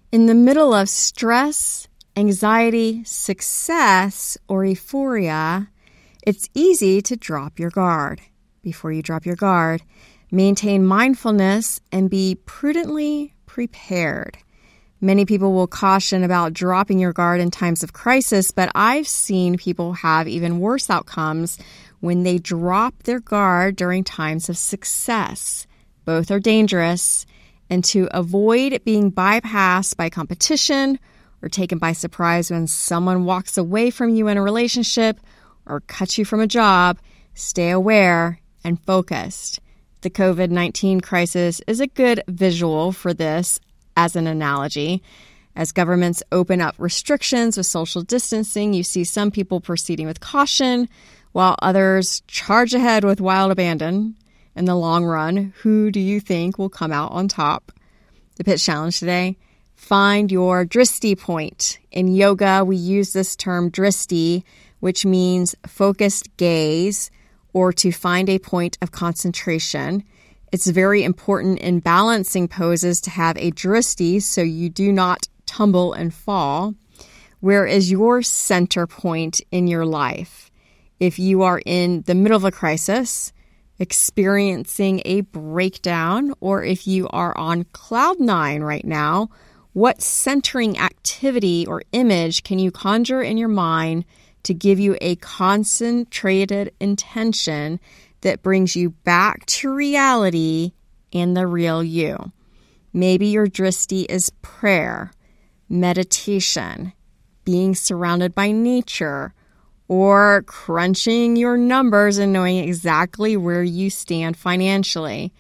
In the middle of stress, anxiety, success, or euphoria, it's easy to drop your guard. Before you drop your guard, maintain mindfulness and be prudently prepared. Many people will caution about dropping your guard in times of crisis, but I've seen people have even worse outcomes when they drop their guard during times of success. Both are dangerous, and to avoid being bypassed by competition or taken by surprise when someone walks away from you in a relationship or cuts you from a job, stay aware and focused. The COVID-19 crisis is a good visual for this as an analogy. As governments open up restrictions with social distancing, you see some people proceeding with caution, while others charge ahead with wild abandon. In the long run, who do you think will come out on top? The pitch challenge today: find your drishti point. In yoga, we use this term drishti, which means focused gaze or to find a point of concentration. It's very important in balancing poses to have a drishti so you do not tumble and fall. Where is your center point in your life? If you are in the middle of a crisis, experiencing a breakdown, or if you are on cloud nine right now, what centering activity or image can you conjure in your mind to give you a concentrated intention that brings you back to reality and the real you? Maybe your drishti is prayer, meditation, being surrounded by nature, or crunching your numbers and knowing exactly where you stand financially.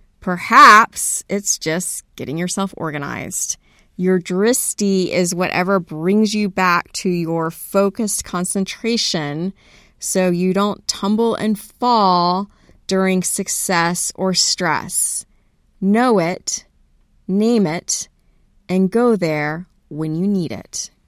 Perhaps it's just getting yourself organized. Your drishti is whatever brings you back to your focused concentration so you don't tumble and fall during success or stress. Know it, name it, and go there when you need it.